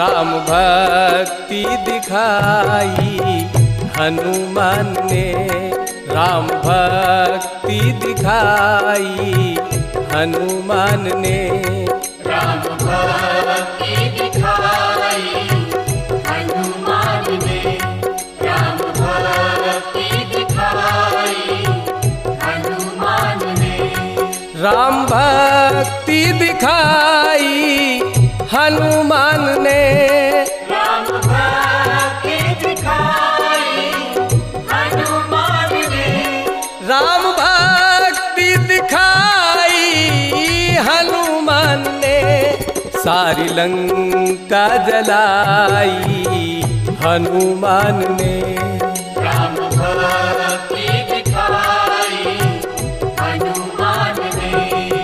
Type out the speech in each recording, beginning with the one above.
राम भक्ति दिखाई हनुमान ने, राम भक्ति दिखाई हनुमान ने, राम भक्ति दिखाई हनुमान ने, राम भक्ति दिखाई हनुमान ने, राम भक्ति दिखाई हनुमान ने, राम भक्ति दिखाई हनुमान ने, राम भक्ति दिखाई हनुमान ने, सारी लंका जलाई हनुमान ने, राम भक्ति दिखाई हनुमान ने।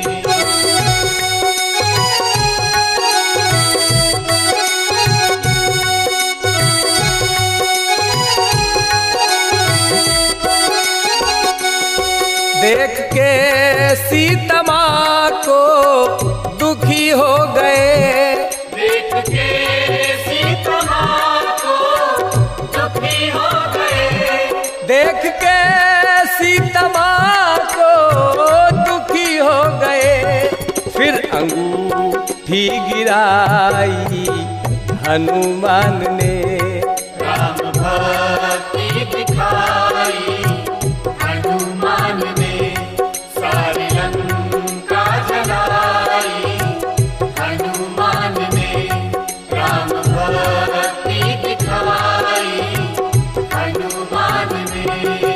देख के सीता माँ को दुखी हो गए, देख के सीता माँ को दुखी हो गए, देख के सीता माँ को दुखी हो गए, फिर अंगूठी गिराई हनुमान ने, राम भक्ति दिखाई हनुमान ने, सारी लंका जलाई हनुमान ने, राम भक्ति दिखाई हनुमान ने।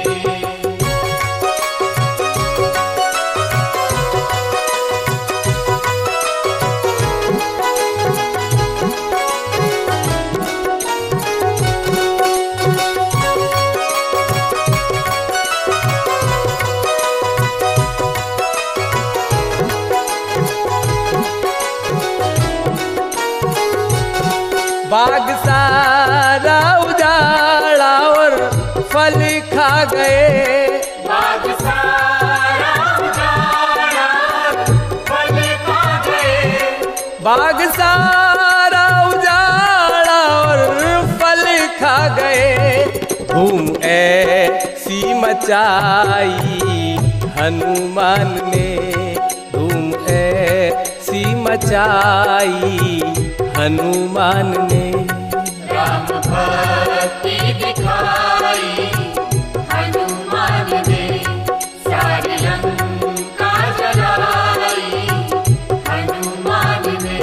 बाग सारा उजाड़ा और फल खा गए, बाग सारा उजाड़ा फल खा गए, बाग सारा उजाड़ा और फल खा गए, धूम ऐसी मचाई हनुमान ने, धूम ऐसी मचाई हनुमान ने, राम भक्ति दिखाई हनुमान ने, सारी लंका जलाई हनुमान ने।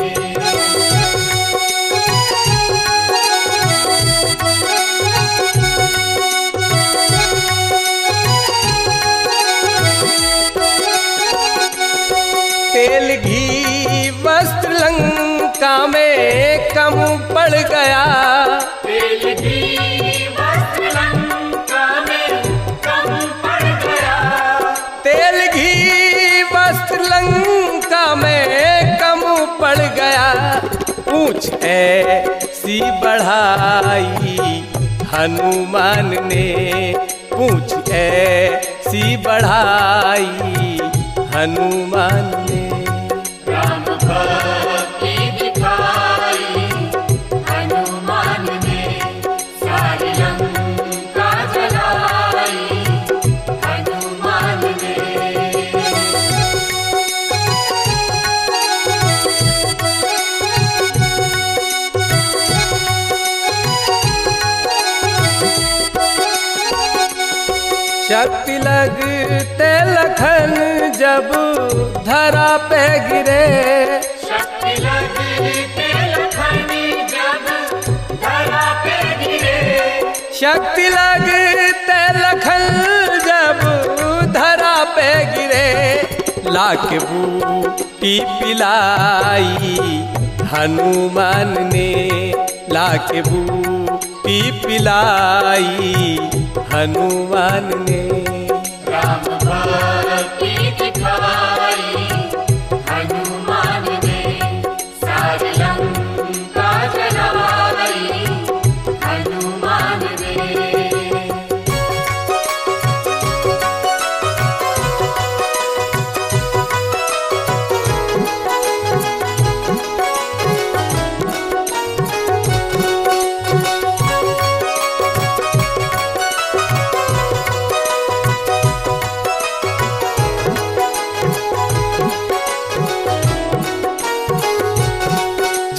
तेल घी वस्त्र लंका में कम पड़ गया, तेल घी वस्त्र लंका में कम पड़ गया, तेल घी वस्त्र लंका में कम पड़ गया, पूछ ऐसी बढ़ाई हनुमान ने, पूछ ऐसी बढ़ाई हनुमान ने, राम भक्ति दिखाई हनुमान ने, सारी लंका जलाई हनुमान ने। शक्ति लगते लखन जब धरा पे गिरे, शक्ति लगते लखन जब धरा पे गिरे, शक्ति लगते लखन जब धरा पे गिरे, लाके बूटी पिलाई हनुमान ने, लाके बूटी पिलाई हनुमान ने, राम भक्ति दिखाई हनुमान ने, सारी लंका जलाई हनुमान ने।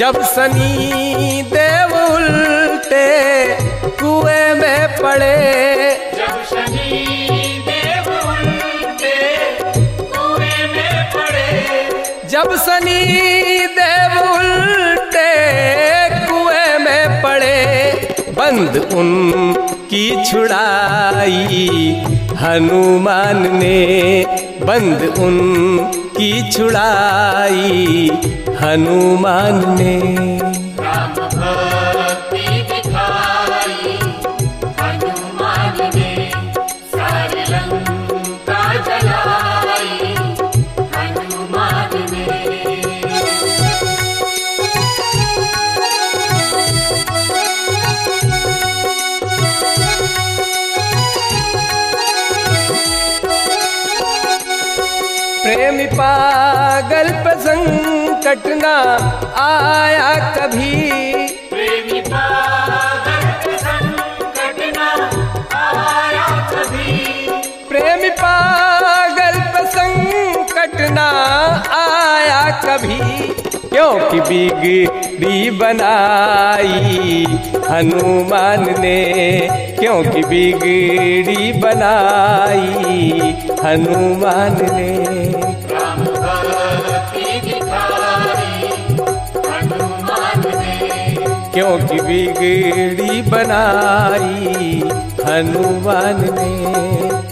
जब सनी देव उल्टे कुएं में पड़े, जब शनि देव उल्टे कुएं में पड़े, जब सनी देव उल्टे कुएं में पड़े, बंद उनकी छुड़ाई हनुमान ने, बंद उनकी छुड़ाई हनुमान ने। राम भक्ति दिखाई हनुमान ने, सारी लंका जलाई हनुमान ने। प्रेमी पागल पे संकट ना आया कभी, प्रेमी पागल पे संकट न आया कभी, प्रेमी पागल पे संकट ना आया कभी, क्योंकि बिगड़ी बनाई हनुमान ने, क्योंकि बिगड़ी बनाई हनुमान ने। राम भक्ति दिखाई हनुमान ने, क्योंकि बिगड़ी बनाई हनुमान ने।